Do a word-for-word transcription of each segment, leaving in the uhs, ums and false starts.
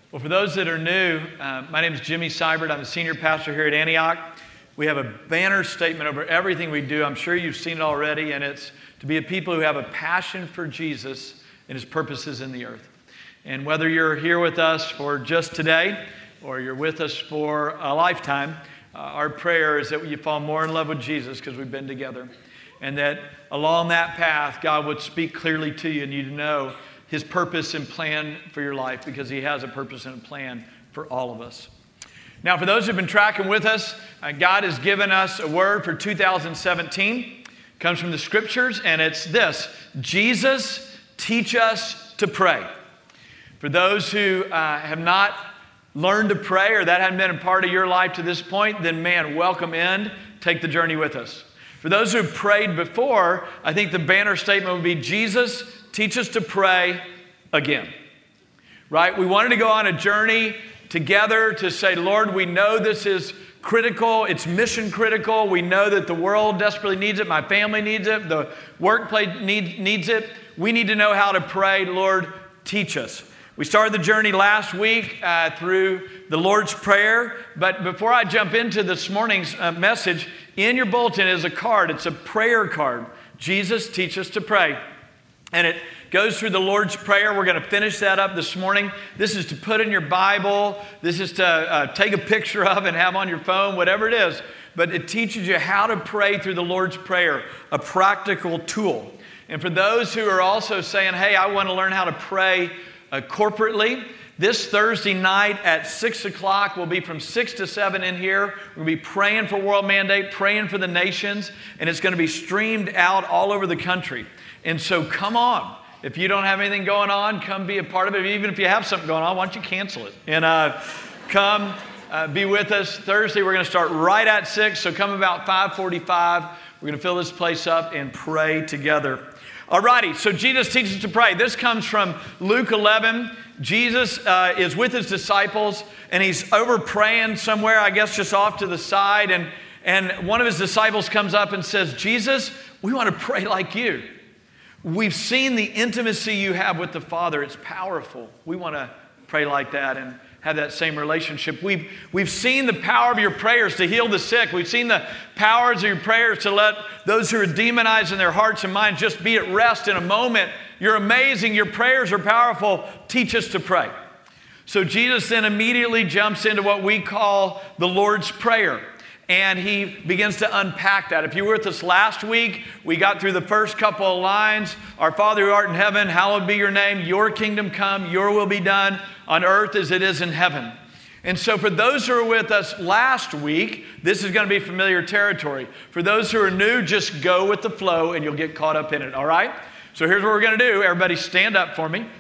Well, for those that are new, uh, my name is Jimmy Seibert. I'm a senior pastor here at Antioch. We have a banner statement over everything we do. I'm sure you've seen it already, and it's to be a people who have a passion for Jesus and His purposes in the earth. And whether you're here with us for just today or you're with us for a lifetime, uh, our prayer is that you fall more in love with Jesus because we've been together. And that along that path, God would speak clearly to you and you to know His purpose and plan for your life, because He has a purpose and a plan for all of us. Now, for those who've been tracking with us, uh, God has given us a word for two thousand seventeen. It comes from the Scriptures, and it's this: Jesus, teach us to pray. For those who uh, have not learned to pray, or that hadn't been a part of your life to this point, then man, welcome in. Take the journey with us. For those who've prayed before, I think the banner statement would be, Jesus, teach us to pray again. Right? We wanted to go on a journey together to say, Lord, we know this is critical. It's mission critical. We know that the world desperately needs it. My family needs it. The workplace need, needs it. We need to know how to pray. Lord, teach us. We started the journey last week uh, through the Lord's Prayer. But before I jump into this morning's uh, message, in your bulletin is a card. It's a prayer card. Jesus, teach us to pray. And it goes through the Lord's Prayer. We're going to finish that up this morning. This is to put in your Bible. This is to uh, take a picture of and have on your phone, whatever it is. But it teaches you how to pray through the Lord's Prayer, a practical tool. And for those who are also saying, hey, I want to learn how to pray uh, corporately, this Thursday night at six o'clock, we'll be from six to seven in here. We'll be praying for World Mandate, praying for the nations, and it's going to be streamed out all over the country. And so come on. If you don't have anything going on, come be a part of it. Even if you have something going on, why don't you cancel it? And uh, come uh, be with us. Thursday, we're going to start right at six, so come about five forty-five. We're going to fill this place up and pray together. All righty, so Jesus teaches us to pray. This comes from Luke eleven. Jesus uh, is with His disciples, and He's over praying somewhere, I guess just off to the side. And, and one of His disciples comes up and says, Jesus, we want to pray like you. We've seen the intimacy you have with the Father. It's powerful. We want to pray like that and have that same relationship. We've, we've seen the power of your prayers to heal the sick. We've seen the powers of your prayers to let those who are demonized in their hearts and minds just be at rest in a moment. You're amazing. Your prayers are powerful. Teach us to pray. So Jesus then immediately jumps into what we call the Lord's Prayer. And He begins to unpack that. If you were with us last week, we got through the first couple of lines. Our Father who art in heaven, hallowed be your name. Your kingdom come, your will be done on earth as it is in heaven. And so for those who were with us last week, this is going to be familiar territory. For those who are new, just go with the flow and you'll get caught up in it, all right? So here's what we're going to do. Everybody stand up for me.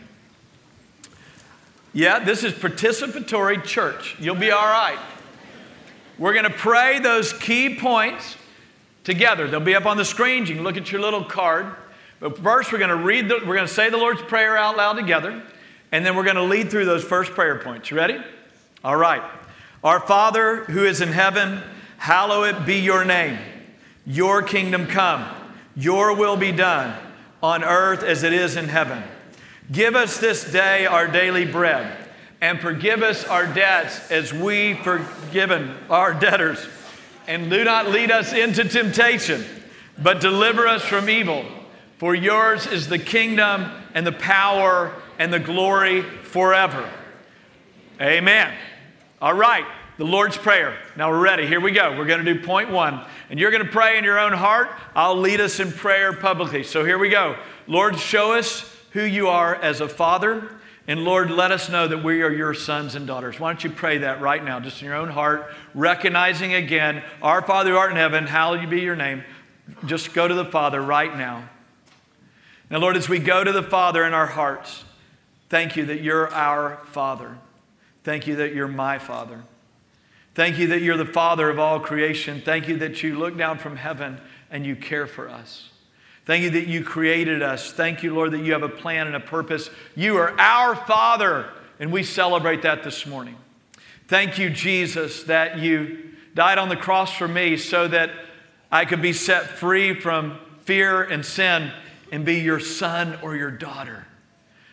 Yeah, this is participatory church. You'll be all right. We're going to pray those key points together. They'll be up on the screen. You can look at your little card. But first, we're going to read the, we're going to say the Lord's Prayer out loud together, and then we're going to lead through those first prayer points. You ready? All right. Our Father who is in heaven, hallowed be your name. Your kingdom come. Your will be done on earth as it is in heaven. Give us this day our daily bread. And forgive us our debts as we forgiven our debtors. And do not lead us into temptation, but deliver us from evil. For yours is the kingdom and the power and the glory forever. Amen. All right, the Lord's Prayer. Now we're ready. Here we go. We're going to do point one. And you're going to pray in your own heart. I'll lead us in prayer publicly. So here we go. Lord, show us who you are as a father. And Lord, let us know that we are your sons and daughters. Why don't you pray that right now, just in your own heart, recognizing again, our Father who art in heaven, hallowed be your name. Just go to the Father right now. Now, Lord, as we go to the Father in our hearts, thank you that you're our Father. Thank you that you're my Father. Thank you that you're the Father of all creation. Thank you that you look down from heaven and you care for us. Thank you that you created us. Thank you, Lord, that you have a plan and a purpose. You are our Father, and we celebrate that this morning. Thank you, Jesus, that you died on the cross for me so that I could be set free from fear and sin and be your son or your daughter.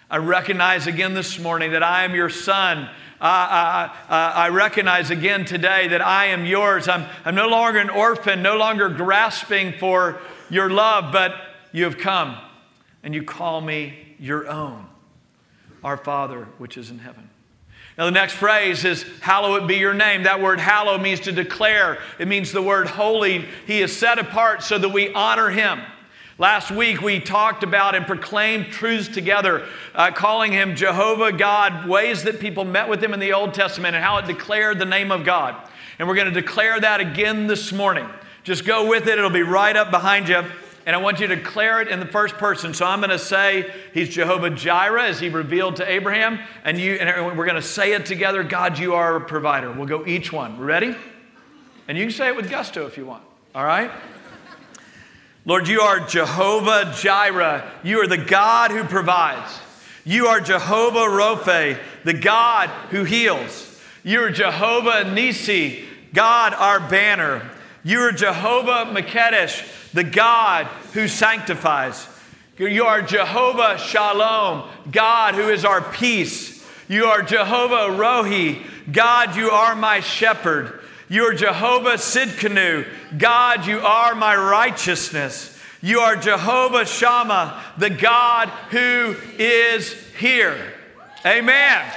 I recognize again this morning that I am your son. Uh, I, I, I recognize again today that I am yours. I'm, I'm no longer an orphan, no longer grasping for your love, but you have come and you call me your own. Our Father, which is in heaven. Now the next phrase is, hallowed be your name. That word hallow means to declare. It means the word holy. He is set apart so that we honor him. Last week we talked about and proclaimed truths together, uh, calling him Jehovah God, ways that people met with him in the Old Testament and how it declared the name of God. And we're going to declare that again this morning. Just go with it. It'll be right up behind you. And I want you to declare it in the first person. So I'm going to say he's Jehovah Jireh as he revealed to Abraham. And, you, and we're going to say it together. God, you are a provider. We'll go each one. Ready? And you can say it with gusto if you want. All right? Lord, you are Jehovah Jireh. You are the God who provides. You are Jehovah Rophe, the God who heals. You are Jehovah Nisi, God our banner. You are Jehovah Makedesh, the God who sanctifies. You are Jehovah Shalom, God who is our peace. You are Jehovah Rohi, God, you are my shepherd. You are Jehovah Sidkenu, God, you are my righteousness. You are Jehovah Shammah, the God who is here. Amen.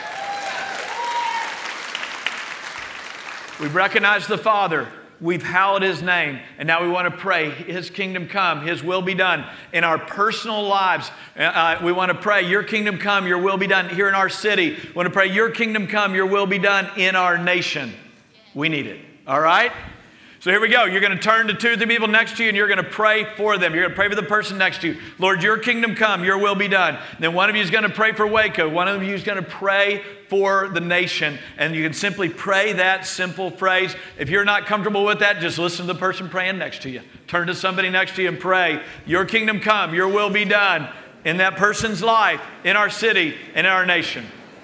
We've recognized the Father. We've hallowed his name, and now we want to pray his kingdom come, his will be done in our personal lives. Uh, we want to pray your kingdom come, your will be done here in our city. We want to pray your kingdom come, your will be done in our nation. We need it. All right? So here we go. You're going to turn to two of the people next to you and you're going to pray for them. You're going to pray for the person next to you. Lord, your kingdom come, your will be done. And then one of you is going to pray for Waco. One of you is going to pray for the nation. And you can simply pray that simple phrase. If you're not comfortable with that, just listen to the person praying next to you. Turn to somebody next to you and pray, your kingdom come, your will be done in that person's life, in our city, and in our nation.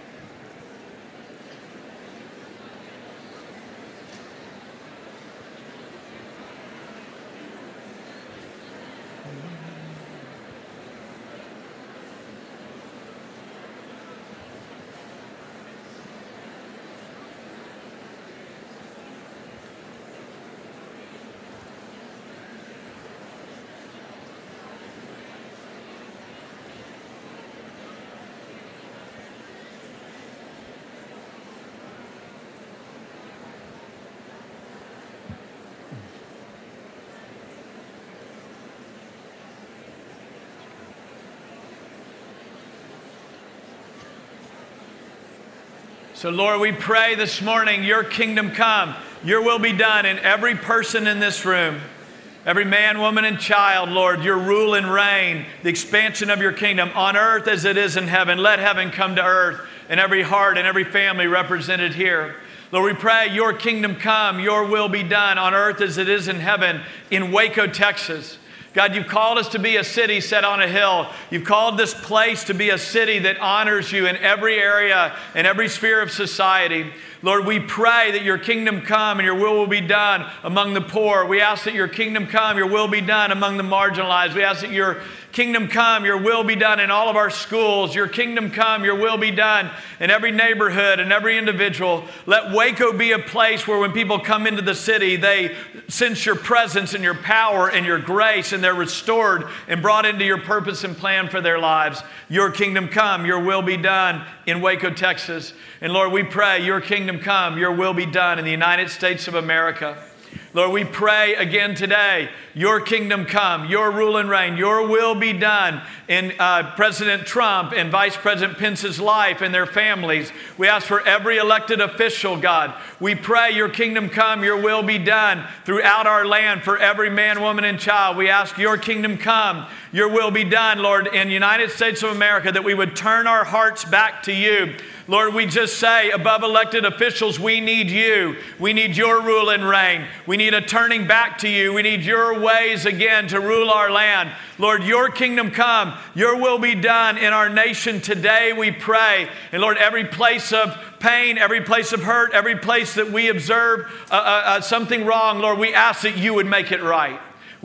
So Lord, we pray this morning, your kingdom come, your will be done in every person in this room, every man, woman, and child, Lord, your rule and reign, the expansion of your kingdom on earth as it is in heaven. Let heaven come to earth in every heart and every family represented here. Lord, we pray your kingdom come, your will be done on earth as it is in heaven in Waco, Texas. God, you've called us to be a city set on a hill. You've called this place to be a city that honors you in every area, in every sphere of society. Lord, we pray that your kingdom come and your will will be done among the poor. We ask that your kingdom come, your will be done among the marginalized. We ask that your kingdom come, your will be done in all of our schools. Your kingdom come, your will be done in every neighborhood and every individual. Let Waco be a place where when people come into the city, they sense your presence and your power and your grace, and they're restored and brought into your purpose and plan for their lives. Your kingdom come, your will be done in Waco, Texas. And Lord, we pray your kingdom come, your will be done in the United States of America. Lord, we pray again today, your kingdom come, your rule and reign, your will be done in uh, President Trump and Vice President Pence's life and their families. We ask for every elected official, God. We pray your kingdom come, your will be done throughout our land for every man, woman, and child. We ask your kingdom come, your will be done, Lord, in the United States of America, that we would turn our hearts back to you. Lord, we just say above elected officials, we need you. We need your rule and reign. We need a turning back to you. We need your ways again to rule our land. Lord, your kingdom come, your will be done in our nation today, we pray. And Lord, every place of pain, every place of hurt, every place that we observe uh, uh, uh, something wrong, Lord, we ask that you would make it right.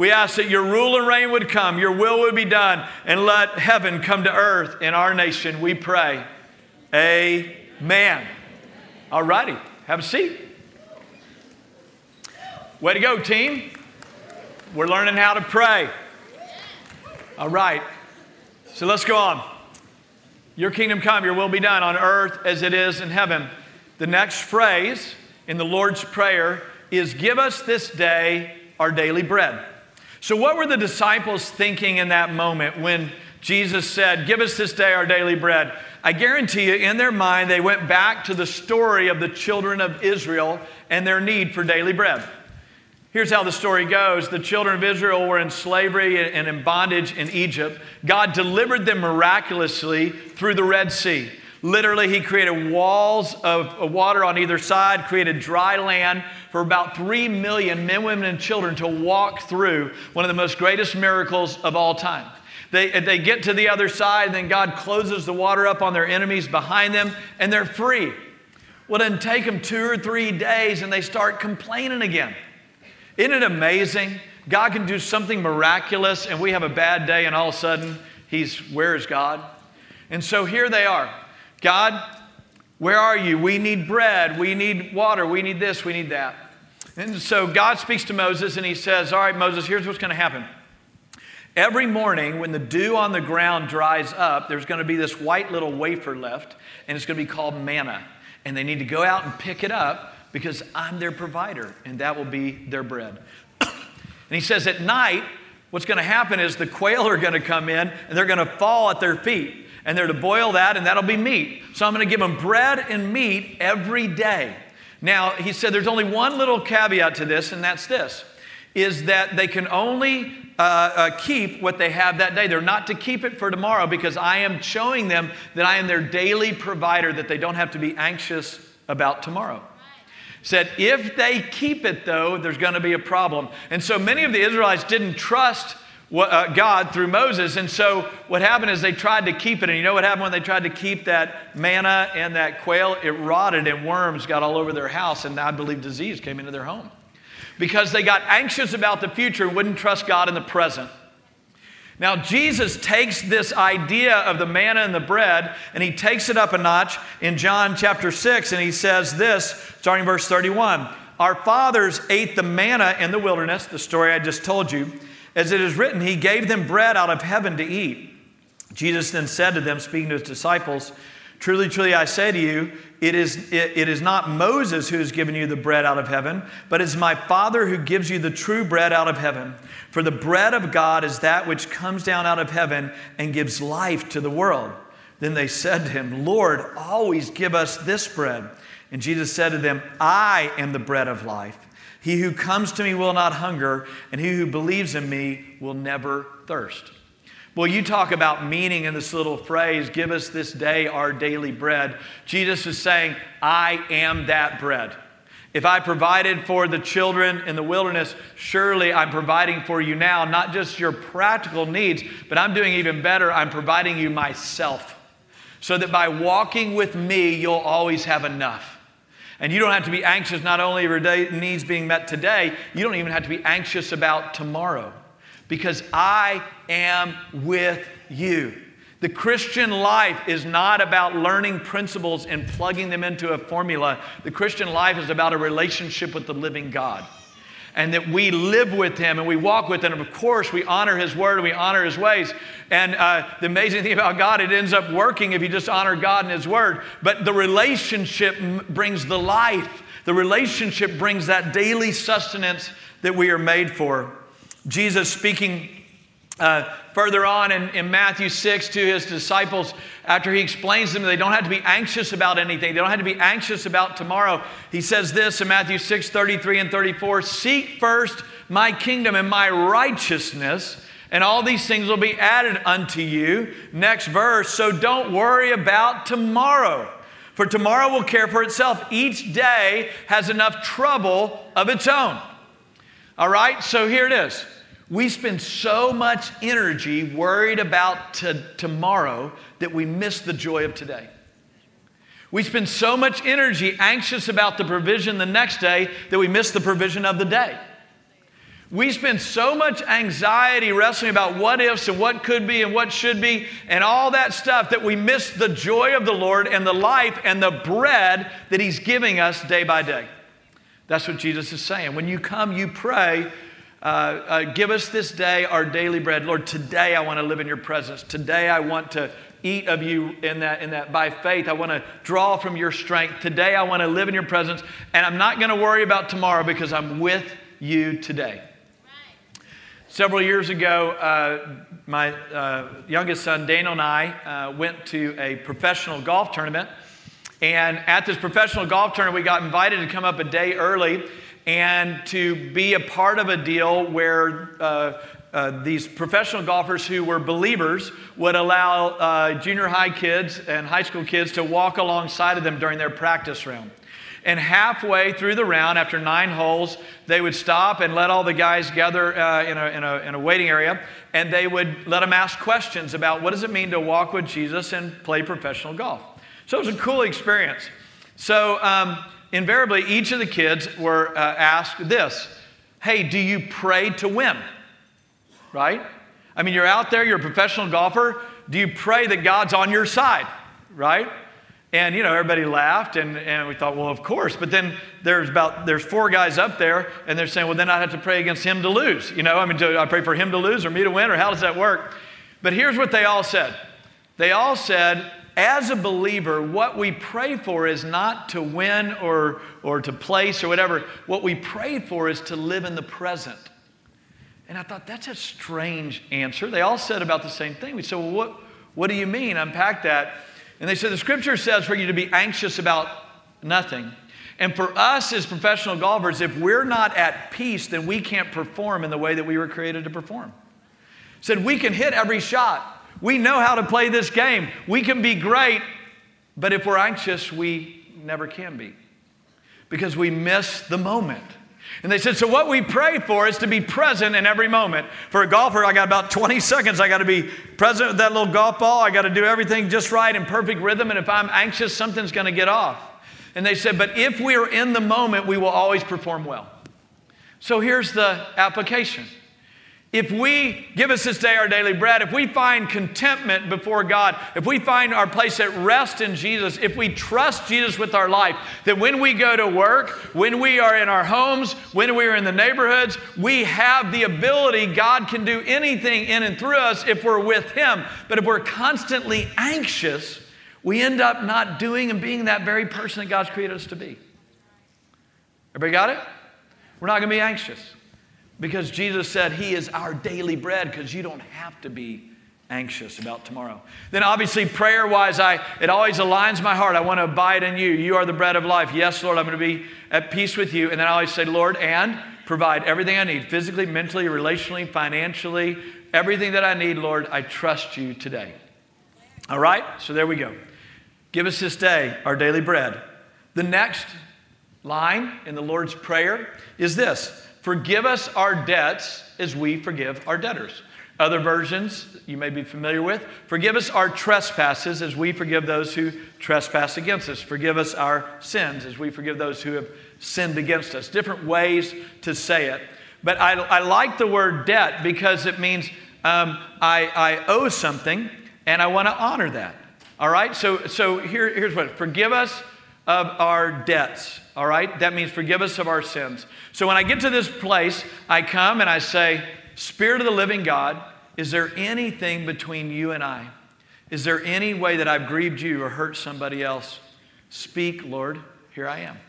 We ask that your rule and reign would come, your will would be done, and let heaven come to earth in our nation, we pray. Amen. All righty, have a seat. Way to go, team. We're learning how to pray. All right, so let's go on. Your kingdom come, your will be done on earth as it is in heaven. The next phrase in the Lord's Prayer is, give us this day our daily bread. So what were the disciples thinking in that moment when Jesus said, give us this day our daily bread? I guarantee you, in their mind, they went back to the story of the children of Israel and their need for daily bread. Here's how the story goes. The children of Israel were in slavery and in bondage in Egypt. God delivered them miraculously through the Red Sea. Literally, he created walls of water on either side, created dry land for about three million men, women, and children to walk through, one of the most greatest miracles of all time. They, they get to the other side, and then God closes the water up on their enemies behind them, and they're free. Well, it doesn't take them two or three days, and they start complaining again. Isn't it amazing? God can do something miraculous, and we have a bad day, and all of a sudden, he's, where is God? And so here they are. God, where are you? We need bread. We need water. We need this. We need that. And so God speaks to Moses, and he says, all right, Moses, here's what's going to happen. Every morning when the dew on the ground dries up, there's going to be this white little wafer left, and it's going to be called manna. And they need to go out and pick it up because I'm their provider, and that will be their bread. And he says at night, what's going to happen is the quail are going to come in, and they're going to fall at their feet. And they're to boil that, and that'll be meat. So I'm going to give them bread and meat every day. Now, he said there's only one little caveat to this, and that's this, is that they can only uh, uh, keep what they have that day. They're not to keep it for tomorrow because I am showing them that I am their daily provider, that they don't have to be anxious about tomorrow. Said if they keep it, though, there's going to be a problem. And so many of the Israelites didn't trust God through Moses. And so what happened is they tried to keep it. And you know what happened when they tried to keep that manna and that quail? It rotted and worms got all over their house. And I believe disease came into their home. Because they got anxious about the future and wouldn't trust God in the present. Now Jesus takes this idea of the manna and the bread and he takes it up a notch in John chapter six. And he says this, starting verse thirty-one. Our fathers ate the manna in the wilderness, the story I just told you. As it is written, he gave them bread out of heaven to eat. Jesus then said to them, speaking to his disciples, truly, truly, I say to you, it is, it, it is not Moses who has given you the bread out of heaven, but it is my Father who gives you the true bread out of heaven. For the bread of God is that which comes down out of heaven and gives life to the world. Then they said to him, Lord, always give us this bread. And Jesus said to them, I am the bread of life. He who comes to me will not hunger, and he who believes in me will never thirst. Well, you talk about meaning in this little phrase, give us this day our daily bread. Jesus is saying, I am that bread. If I provided for the children in the wilderness, surely I'm providing for you now, not just your practical needs, but I'm doing even better. I'm providing you myself, so that by walking with me, you'll always have enough. And you don't have to be anxious not only of your day, needs being met today, you don't even have to be anxious about tomorrow. Because I am with you. The Christian life is not about learning principles and plugging them into a formula. The Christian life is about a relationship with the living God. And that we live with him and we walk with him. And of course, we honor his word and we honor his ways. And uh, the amazing thing about God, it ends up working if you just honor God and his word. But the relationship brings the life. The relationship brings that daily sustenance that we are made for. Jesus speaking uh, further on in, in Matthew six to his disciples, after he explains to them they don't have to be anxious about anything. They don't have to be anxious about tomorrow. He says this in Matthew six, thirty-three and thirty-four, seek first my kingdom and my righteousness, and all these things will be added unto you. Next verse, so don't worry about tomorrow, for tomorrow will care for itself. Each day has enough trouble of its own. All right, so here it is. We spend so much energy worried about t- tomorrow that we miss the joy of today. We spend so much energy anxious about the provision the next day that we miss the provision of the day. We spend so much anxiety wrestling about what ifs and what could be and what should be and all that stuff that we miss the joy of the Lord and the life and the bread that He's giving us day by day. That's what Jesus is saying. When you come, you pray, uh, uh, give us this day our daily bread. Lord, today I want to live in your presence. Today I want to eat of you in that, in that by faith. I want to draw from your strength. Today I want to live in your presence. And I'm not going to worry about tomorrow because I'm with you today. Several years ago, uh, my uh, youngest son, Daniel, and I uh, went to a professional golf tournament. And at this professional golf tournament, we got invited to come up a day early and to be a part of a deal where uh, uh, these professional golfers who were believers would allow uh, junior high kids and high school kids to walk alongside of them during their practice round. And halfway through the round, after nine holes, they would stop and let all the guys gather uh, in, a, in, a, in a waiting area, and they would let them ask questions about what does it mean to walk with Jesus and play professional golf. So it was a cool experience. So um, invariably, each of the kids were uh, asked this, hey, do you pray to win? Right? I mean, you're out there, you're a professional golfer. Do you pray that God's on your side? Right? And, you know, everybody laughed, and, and we thought, well, of course. But then there's about, there's four guys up there, and they're saying, well, then I'd have to pray against him to lose. You know, I mean, do I pray for him to lose or me to win, or how does that work? But here's what they all said. They all said, as a believer, what we pray for is not to win or, or to place or whatever. What we pray for is to live in the present. And I thought, that's a strange answer. They all said about the same thing. We said, well, what, what do you mean? Unpack that. And they said, the scripture says for you to be anxious about nothing. And for us as professional golfers, if we're not at peace, then we can't perform in the way that we were created to perform. Said we can hit every shot. We know how to play this game. We can be great, but if we're anxious, we never can be because we miss the moment. And they said, so what we pray for is to be present in every moment. For a golfer, I got about twenty seconds. I got to be present with that little golf ball. I got to do everything just right in perfect rhythm. And if I'm anxious, something's going to get off. And they said, but if we are in the moment, we will always perform well. So here's the application. If we give us this day our daily bread, if we find contentment before God, if we find our place at rest in Jesus, if we trust Jesus with our life, that when we go to work, when we are in our homes, when we are in the neighborhoods, we have the ability, God can do anything in and through us if we're with Him. But if we're constantly anxious, we end up not doing and being that very person that God's created us to be. Everybody got it? We're not going to be anxious. Because Jesus said He is our daily bread, because you don't have to be anxious about tomorrow. Then obviously prayer-wise, I it always aligns my heart. I want to abide in you. You are the bread of life. Yes, Lord, I'm going to be at peace with you. And then I always say, Lord, and provide everything I need, physically, mentally, relationally, financially, everything that I need, Lord, I trust you today. All right? So there we go. Give us this day our daily bread. The next line in the Lord's Prayer is this. Forgive us our debts as we forgive our debtors. Other versions you may be familiar with. Forgive us our trespasses as we forgive those who trespass against us. Forgive us our sins as we forgive those who have sinned against us. Different ways to say it. But I, I like the word debt because it means um, I, I owe something and I want to honor that. All right? So, so here, here's what. Forgive us of our debts. All right? That means forgive us of our sins. So when I get to this place, I come and I say, Spirit of the living God, is there anything between you and I? Is there any way that I've grieved you or hurt somebody else? Speak, Lord, here I am.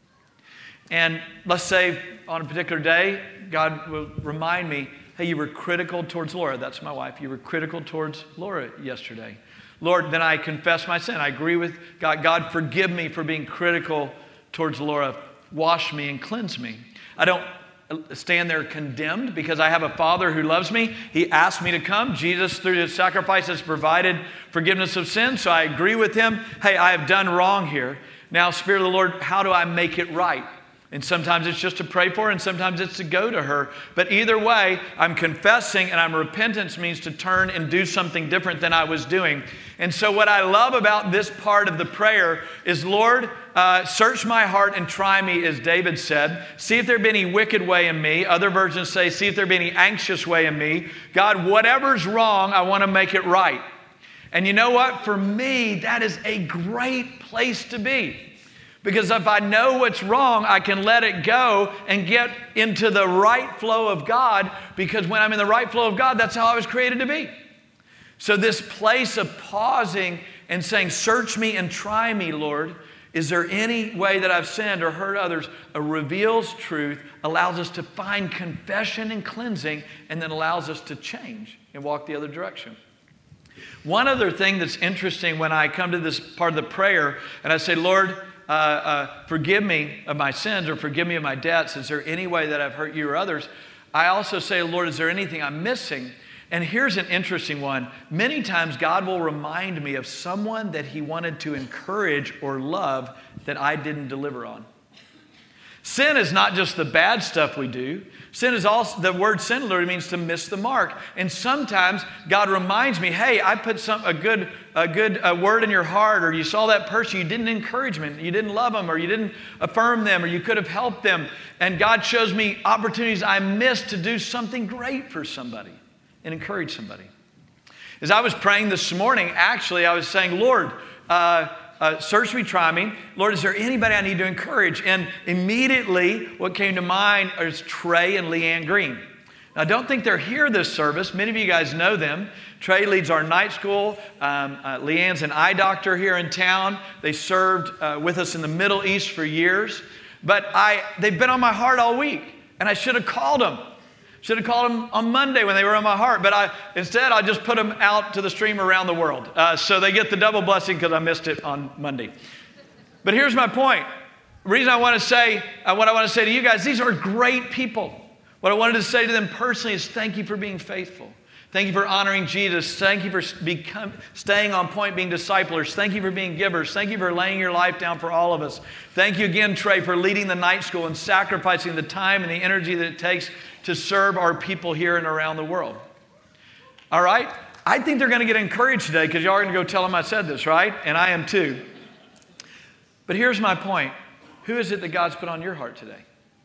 And let's say on a particular day, God will remind me, hey, you were critical towards Laura. That's my wife. You were critical towards Laura yesterday. Lord, then I confess my sin. I agree with God. God, forgive me for being critical towards Laura. Wash me and cleanse me. I don't stand there condemned because I have a Father who loves me. He asked me to come. Jesus, through His sacrifice, has provided forgiveness of sin. So I agree with Him. Hey, I have done wrong here. Now, Spirit of the Lord, how do I make it right? And sometimes it's just to pray for her, and sometimes it's to go to her. But either way, I'm confessing, and I'm repentance means to turn and do something different than I was doing. And so what I love about this part of the prayer is, Lord, uh, search my heart and try me, as David said. See if there be any wicked way in me. Other versions say, see if there be any anxious way in me. God, whatever's wrong, I want to make it right. And you know what? For me, that is a great place to be. Because if I know what's wrong, I can let it go and get into the right flow of God. Because when I'm in the right flow of God, that's how I was created to be. So this place of pausing and saying, search me and try me, Lord. Is there any way that I've sinned or hurt others? It reveals truth, allows us to find confession and cleansing, and then allows us to change and walk the other direction. One other thing that's interesting when I come to this part of the prayer and I say, Lord, Uh, uh, forgive me of my sins, or forgive me of my debts. Is there any way that I've hurt you or others? I also say, Lord, is there anything I'm missing? And here's an interesting one. Many times God will remind me of someone that he wanted to encourage or love that I didn't deliver on. Sin is not just the bad stuff we do. Sin is also, the word sin literally means to miss the mark. And sometimes God reminds me, hey, I put some a good a good uh, word in your heart, or you saw that person, you didn't encourage them, you didn't love them, or you didn't affirm them, or you could have helped them. And God shows me opportunities I missed to do something great for somebody and encourage somebody. As I was praying this morning, actually, I was saying, Lord, uh, Uh, search me, try me. Lord, is there anybody I need to encourage? And immediately what came to mind is Trey and Leanne Green. Now, I don't think they're here this service. Many of you guys know them. Trey leads our night school. Um, uh, Leanne's an eye doctor here in town. They served uh, with us in the Middle East for years. But I, they've been on my heart all week, and I should have called them. Should have called them on Monday when they were on my heart, but I instead I just put them out to the stream around the world. Uh, so they get the double blessing because I missed it on Monday. But here's my point. The reason I want to say, uh, what I want to say to you guys, these are great people. What I wanted to say to them personally is thank you for being faithful. Thank you for honoring Jesus. Thank you for become, staying on point, being disciplers. Thank you for being givers. Thank you for laying your life down for all of us. Thank you again, Trey, for leading the night school and sacrificing the time and the energy that it takes to serve our people here and around the world. All right? I think they're going to get encouraged today because y'all are going to go tell them I said this, right? And I am too. But here's my point. Who is it that God's put on your heart today?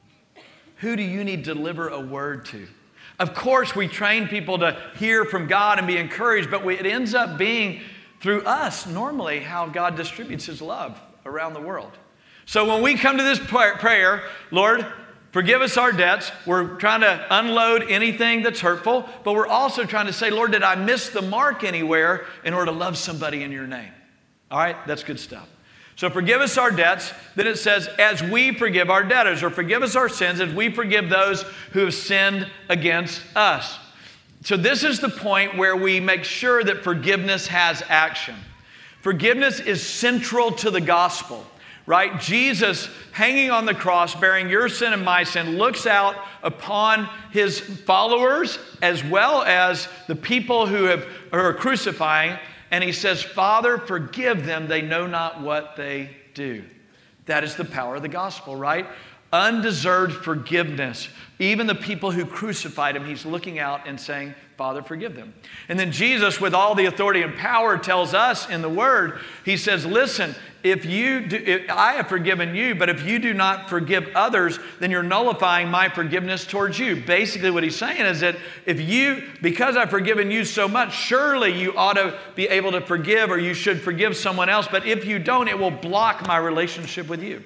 Who do you need to deliver a word to? Of course, we train people to hear from God and be encouraged, but we, it ends up being through us normally how God distributes his love around the world. So when we come to this prayer, Lord, forgive us our debts. We're trying to unload anything that's hurtful, but we're also trying to say, Lord, did I miss the mark anywhere in order to love somebody in your name? All right, that's good stuff. So forgive us our debts. Then it says, as we forgive our debtors, or forgive us our sins as we forgive those who have sinned against us. So this is the point where we make sure that forgiveness has action. Forgiveness is central to the gospel. Right? Jesus, hanging on the cross, bearing your sin and my sin, looks out upon his followers as well as the people who, have, who are crucifying, and he says, Father, forgive them, they know not what they do. That is the power of the gospel, right? Undeserved forgiveness. Even the people who crucified him, he's looking out and saying, Father, forgive them. And then Jesus, with all the authority and power, tells us in the Word, he says, listen, if you do, if I have forgiven you, but if you do not forgive others, then you're nullifying my forgiveness towards you. Basically what he's saying is that if you, because I've forgiven you so much, surely you ought to be able to forgive, or you should forgive someone else. But if you don't, it will block my relationship with you.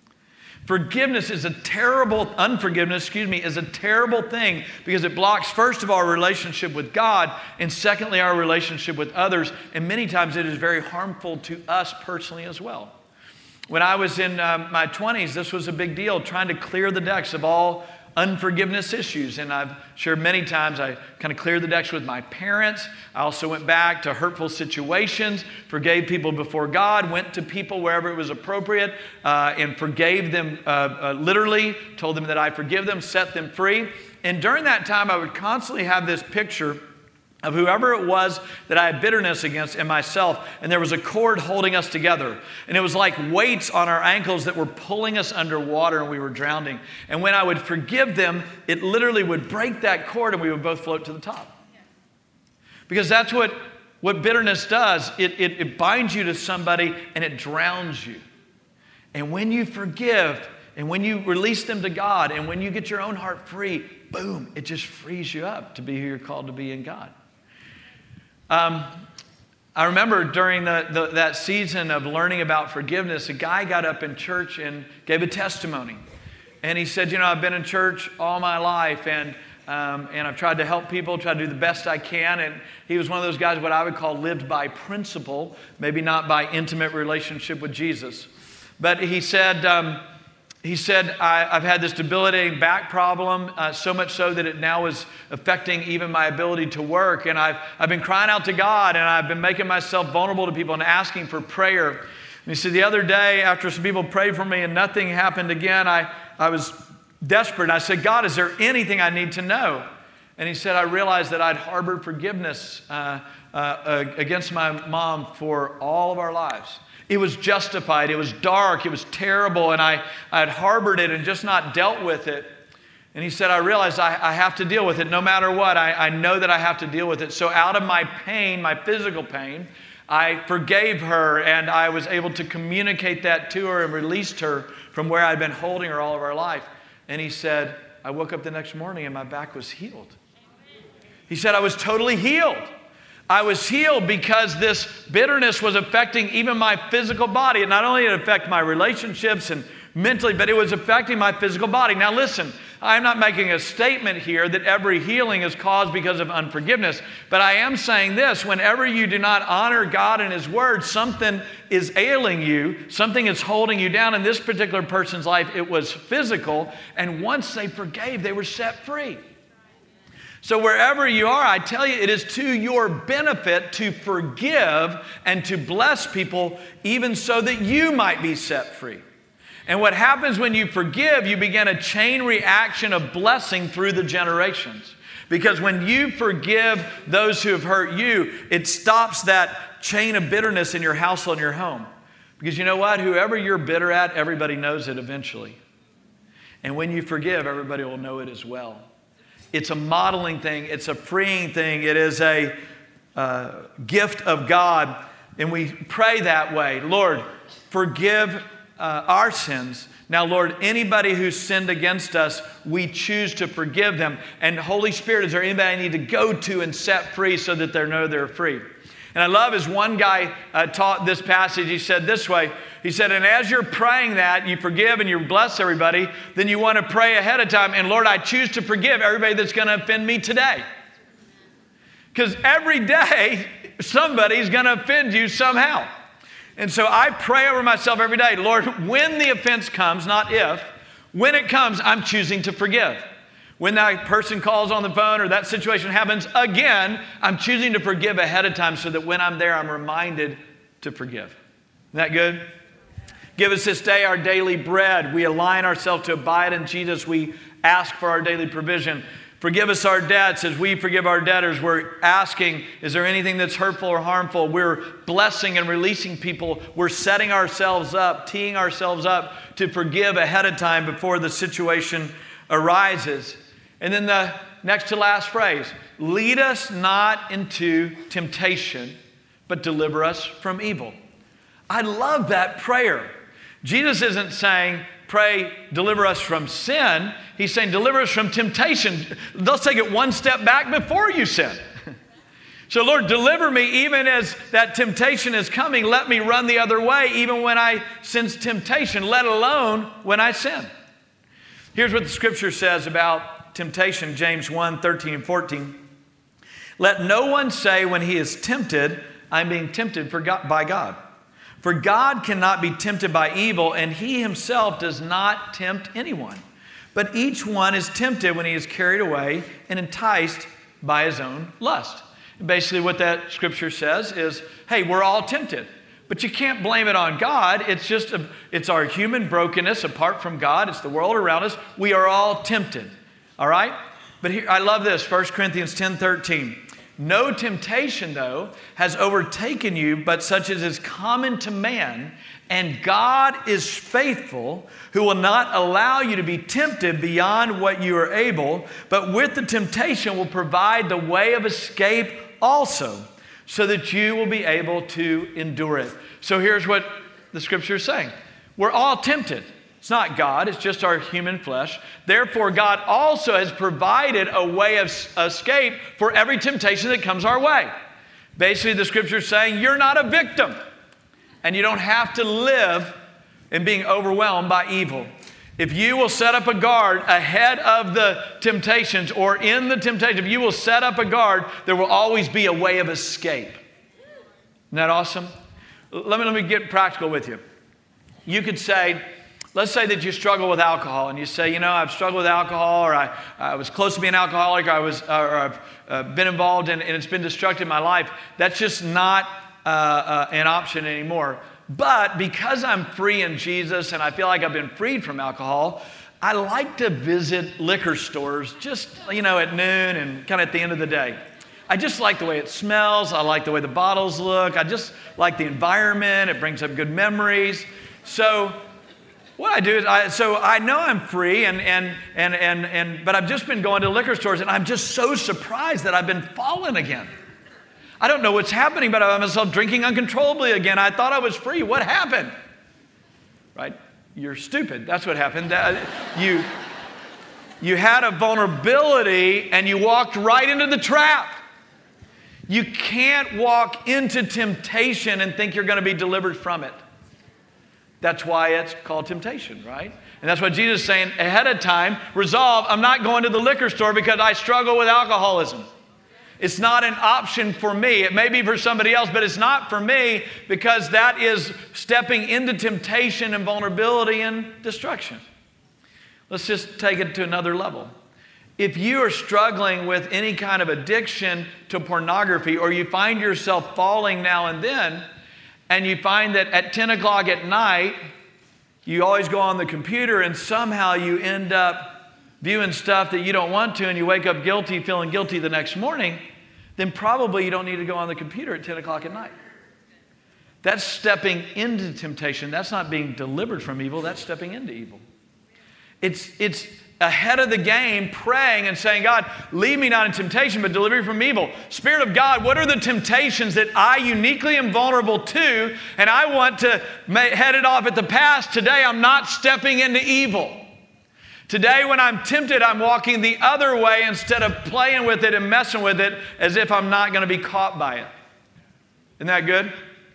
Forgiveness is a terrible, unforgiveness, excuse me, is a terrible thing because it blocks, first of all, our relationship with God, and secondly, our relationship with others. And many times it is very harmful to us personally as well. When I was in uh, my twenties, this was a big deal, trying to clear the decks of all unforgiveness issues. And I've shared many times, I kind of cleared the decks with my parents. I also went back to hurtful situations, forgave people before God, went to people wherever it was appropriate, uh, and forgave them uh, uh, literally, told them that I forgive them, set them free. And during that time, I would constantly have this picture of whoever it was that I had bitterness against and myself, and there was a cord holding us together. And it was like weights on our ankles that were pulling us underwater and we were drowning. And when I would forgive them, it literally would break that cord and we would both float to the top. Because that's what, what bitterness does. It, it, it binds you to somebody and it drowns you. And when you forgive and when you release them to God and when you get your own heart free, boom, it just frees you up to be who you're called to be in God. Um, I remember during the, the, that season of learning about forgiveness, a guy got up in church and gave a testimony. And he said, you know, I've been in church all my life and um, and I've tried to help people, try to do the best I can. And he was one of those guys, what I would call lived by principle, maybe not by intimate relationship with Jesus. But he said, um, He said, I, I've had this debilitating back problem, uh, so much so that it now is affecting even my ability to work. And I've, I've been crying out to God, and I've been making myself vulnerable to people and asking for prayer. And he said, the other day, after some people prayed for me and nothing happened again, I, I was desperate. I said, God, is there anything I need to know? And he said, I realized that I'd harbored forgiveness uh, uh, against my mom for all of our lives. It was justified. It was dark. It was terrible. And I, I had harbored it and just not dealt with it. And he said, I realized I, I have to deal with it no matter what. I, I know that I have to deal with it. So out of my pain, my physical pain, I forgave her and I was able to communicate that to her and released her from where I'd been holding her all of our life. And he said, I woke up the next morning and my back was healed. He said, I was totally healed. I was healed because this bitterness was affecting even my physical body. And not only did it affect my relationships and mentally, but it was affecting my physical body. Now listen, I'm not making a statement here that every healing is caused because of unforgiveness. But I am saying this, whenever you do not honor God and His Word, something is ailing you, something is holding you down. In this particular person's life, it was physical. And once they forgave, they were set free. So wherever you are, I tell you, it is to your benefit to forgive and to bless people, even so that you might be set free. And what happens when you forgive, you begin a chain reaction of blessing through the generations. Because when you forgive those who have hurt you, it stops that chain of bitterness in your household and your home. Because you know what? Whoever you're bitter at, everybody knows it eventually. And when you forgive, everybody will know it as well. It's a modeling thing. It's a freeing thing. It is a uh, gift of God. And we pray that way. Lord, forgive uh, our sins. Now, Lord, anybody who's sinned against us, we choose to forgive them. And Holy Spirit, is there anybody I need to go to and set free so that they know they're free? And I love as one guy uh, taught this passage, he said this way, he said, and as you're praying that, you forgive and you bless everybody, then you want to pray ahead of time, and Lord, I choose to forgive everybody that's going to offend me today. Because every day, somebody's going to offend you somehow. And so I pray over myself every day, Lord, when the offense comes, not if, when it comes, I'm choosing to forgive. When that person calls on the phone or that situation happens again, I'm choosing to forgive ahead of time so that when I'm there, I'm reminded to forgive. Isn't that good? Give us this day our daily bread. We align ourselves to abide in Jesus. We ask for our daily provision. Forgive us our debts as we forgive our debtors. We're asking, is there anything that's hurtful or harmful? We're blessing and releasing people. We're setting ourselves up, teeing ourselves up to forgive ahead of time before the situation arises. And then the next to last phrase, lead us not into temptation, but deliver us from evil. I love that prayer. Jesus isn't saying, pray, deliver us from sin. He's saying, deliver us from temptation. Let's take it one step back before you sin. So Lord, deliver me even as that temptation is coming. Let me run the other way even when I sense temptation, let alone when I sin. Here's what the scripture says about temptation, James one, thirteen and fourteen. Let no one say when he is tempted, I'm being tempted for God, by God. For God cannot be tempted by evil, and He Himself does not tempt anyone. But each one is tempted when he is carried away and enticed by his own lust. And basically what that scripture says is, hey, we're all tempted. But you can't blame it on God. It's just, a, it's our human brokenness apart from God. It's the world around us. We are all tempted. All right? But here, I love this, First Corinthians ten thirteen. No temptation, though, has overtaken you, but such as is common to man. And God is faithful, who will not allow you to be tempted beyond what you are able, but with the temptation will provide the way of escape also, so that you will be able to endure it. So here's what the scripture is saying. We're all tempted. It's not God, it's just our human flesh. Therefore, God also has provided a way of escape for every temptation that comes our way. Basically, the scripture is saying you're not a victim, and you don't have to live in being overwhelmed by evil. If you will set up a guard ahead of the temptations or in the temptation, if you will set up a guard, there will always be a way of escape. Isn't that awesome? Let me, let me get practical with you. You could say, let's say that you struggle with alcohol and you say, you know, I've struggled with alcohol, or I, I was close to being an alcoholic, or, I was, or I've uh, been involved in, and it's been destructive in my life. That's just not uh, uh, an option anymore. But because I'm free in Jesus and I feel like I've been freed from alcohol, I like to visit liquor stores just, you know, at noon and kind of at the end of the day. I just like the way it smells. I like the way the bottles look. I just like the environment. It brings up good memories. So what I do is, I, so I know I'm free, and, and, and, and, and, but I've just been going to liquor stores, and I'm just so surprised that I've been falling again. I don't know what's happening, but I find myself drinking uncontrollably again. I thought I was free. What happened? Right? You're stupid. That's what happened. You, you had a vulnerability, and you walked right into the trap. You can't walk into temptation and think you're going to be delivered from it. That's why it's called temptation, right? And that's what Jesus is saying ahead of time. Resolve, I'm not going to the liquor store because I struggle with alcoholism. It's not an option for me. It may be for somebody else, but it's not for me, because that is stepping into temptation and vulnerability and destruction. Let's just take it to another level. If you are struggling with any kind of addiction to pornography, or you find yourself falling now and then, and you find that at ten o'clock at night, you always go on the computer and somehow you end up viewing stuff that you don't want to, and you wake up guilty, feeling guilty the next morning, then probably you don't need to go on the computer at ten o'clock at night. That's stepping into temptation. That's not being delivered from evil. That's stepping into evil. It's, it's ahead of the game, praying and saying, God, lead me not in temptation, but deliver me from evil. Spirit of God, what are the temptations that I uniquely am vulnerable to, and I want to head it off at the pass? Today, I'm not stepping into evil. Today, when I'm tempted, I'm walking the other way instead of playing with it and messing with it as if I'm not going to be caught by it. Isn't that good?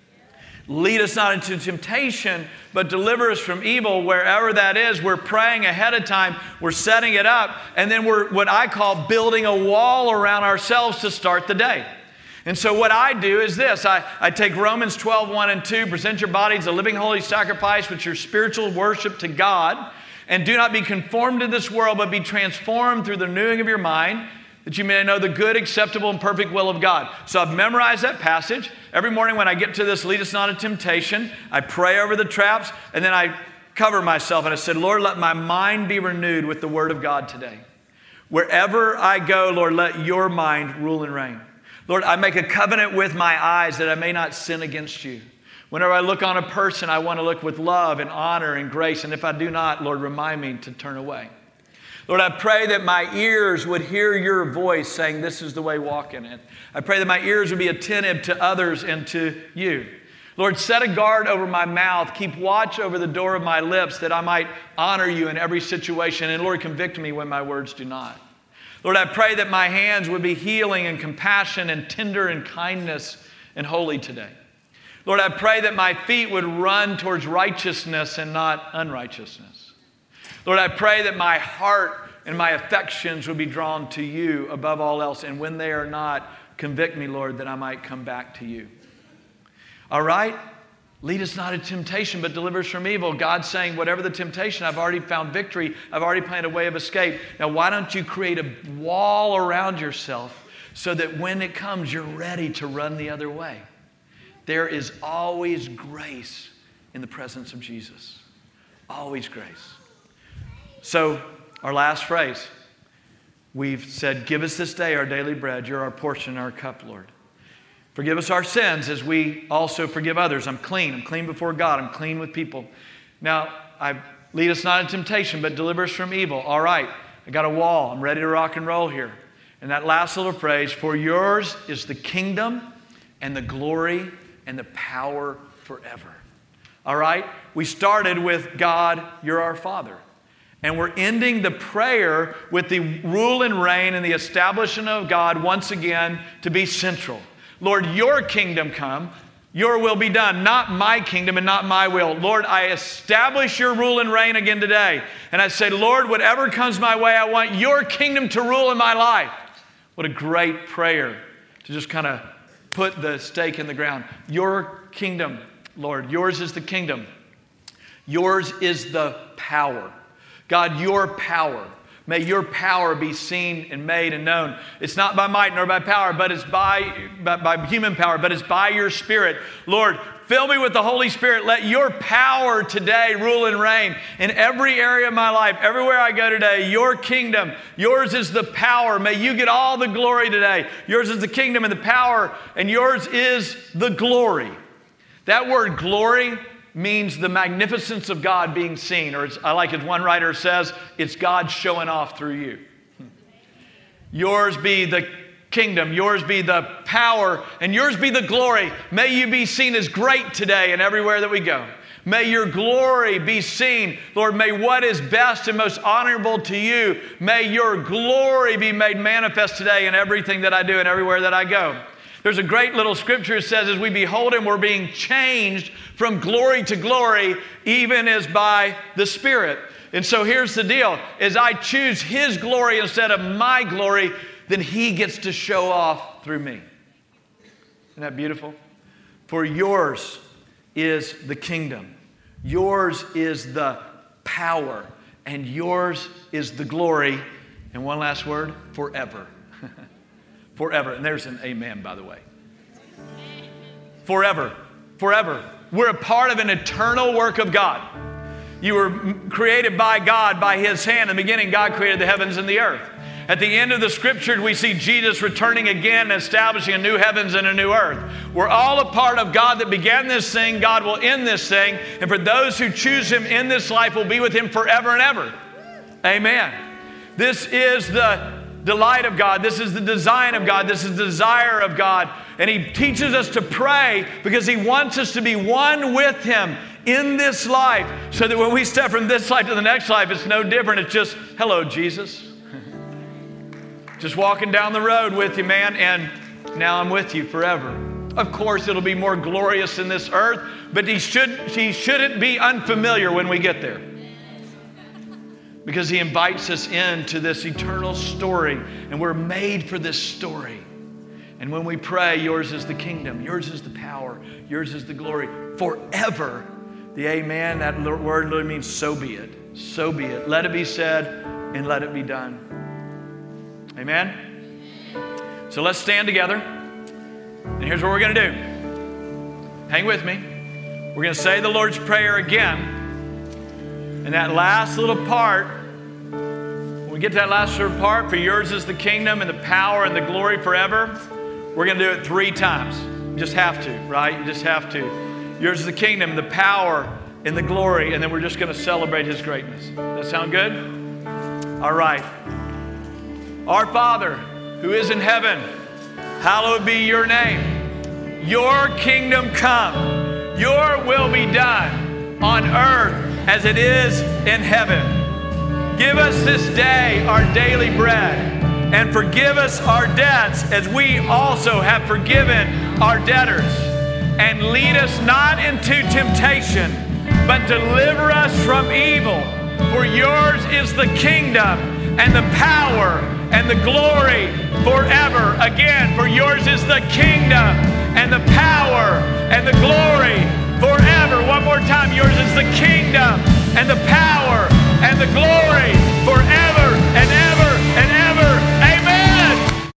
Lead us not into temptation, but deliver us from evil. Wherever that is, we're praying ahead of time. We're setting it up. And then we're what I call building a wall around ourselves to start the day. And so what I do is this. I, I take Romans twelve, one and two, present your bodies as a living holy sacrifice, which is your spiritual worship to God. And do not be conformed to this world, but be transformed through the renewing of your mind, that you may know the good, acceptable, and perfect will of God. So I've memorized that passage. Every morning when I get to this, lead us not into temptation, I pray over the traps, and then I cover myself. And I said, Lord, let my mind be renewed with the word of God today. Wherever I go, Lord, let your mind rule and reign. Lord, I make a covenant with my eyes that I may not sin against you. Whenever I look on a person, I want to look with love and honor and grace. And if I do not, Lord, remind me to turn away. Lord, I pray that my ears would hear your voice saying, this is the way, walk in it. I pray that my ears would be attentive to others and to you. Lord, set a guard over my mouth. Keep watch over the door of my lips, that I might honor you in every situation. And Lord, convict me when my words do not. Lord, I pray that my hands would be healing and compassion and tender and kindness and holy today. Lord, I pray that my feet would run towards righteousness and not unrighteousness. Lord, I pray that my heart and my affections would be drawn to you above all else. And when they are not, convict me, Lord, that I might come back to you. All right? Lead us not into temptation, but deliver us from evil. God's saying, whatever the temptation, I've already found victory. I've already planned a way of escape. Now, why don't you create a wall around yourself so that when it comes, you're ready to run the other way? There is always grace in the presence of Jesus. Always grace. So, our last phrase. we've said, give us this day our daily bread. You're our portion, our cup, Lord. Forgive us our sins as we also forgive others. I'm clean. I'm clean before God. I'm clean with people. Now, I lead us not in temptation, but deliver us from evil. All right, I got a wall. I'm ready to rock and roll here. And that last little phrase, for yours is the kingdom and the glory and the power forever. All right, we started with God, you're our Father. And we're ending the prayer with the rule and reign and the establishment of God once again to be central. Lord, your kingdom come, your will be done, not my kingdom and not my will. Lord, I establish your rule and reign again today. And I say, Lord, whatever comes my way, I want your kingdom to rule in my life. What a great prayer to just kind of put the stake in the ground. Your kingdom, Lord, yours is the kingdom. Yours is the power. God, your power. May your power be seen and made and known. It's not by might nor by power, but it's by, by, by human power, but it's by your Spirit. Lord, fill me with the Holy Spirit. Let your power today rule and reign in every area of my life. Everywhere I go today, your kingdom, yours is the power. May you get all the glory today. Yours is the kingdom and the power, and yours is the glory. That word glory means the magnificence of God being seen, or it's, I like as one writer says, it's God showing off through you. Yours be the kingdom, yours be the power, and yours be the glory. May you be seen as great today and everywhere that we go. May your glory be seen. Lord, may what is best and most honorable to you, may your glory be made manifest today in everything that I do and everywhere that I go. There's a great little scripture that says, as we behold him, we're being changed from glory to glory, even as by the Spirit. And so here's the deal. As I choose his glory instead of my glory, then he gets to show off through me. Isn't that beautiful? For yours is the kingdom. Yours is the power. And yours is the glory. And one last word, forever. Forever. And there's an amen, by the way. Forever. Forever. We're a part of an eternal work of God. You were created by God, by his hand. In the beginning, God created the heavens and the earth. At the end of the scripture, we see Jesus returning again and establishing a new heavens and a new earth. We're all a part of God that began this thing. God will end this thing. And for those who choose him in this life, will be with him forever and ever. Amen. This is the delight of God. This is the design of God. This is the desire of God. And he teaches us to pray because he wants us to be one with him in this life, so that when we step from this life to the next life, it's no different. It's just, hello, Jesus. Just walking down the road with you, man, and now I'm with you forever. Of course, it'll be more glorious in this earth, but he, should, he shouldn't be unfamiliar when we get there. Because he invites us into this eternal story, and we're made for this story. And when we pray, yours is the kingdom, yours is the power, yours is the glory, forever. The amen, that word literally means so be it, so be it. Let it be said and let it be done. Amen? So let's stand together, and here's what we're going to do. Hang with me. We're going to say the Lord's Prayer again. And that last little part, when we get to that last little part, for yours is the kingdom and the power and the glory forever, we're going to do it three times. You just have to, right? You just have to. Yours is the kingdom, the power, and the glory, and then we're just going to celebrate his greatness. Does that sound good? All right. Our Father, who is in heaven, hallowed be your name. Your kingdom come. Your will be done on earth as it is in heaven. Give us this day our daily bread, and forgive us our debts as we also have forgiven our debtors. And lead us not into temptation, but deliver us from evil. For yours is the kingdom and the power and the glory forever. Again, for yours is the kingdom and the power and the glory forever. One more time. Yours is the kingdom and the power and the glory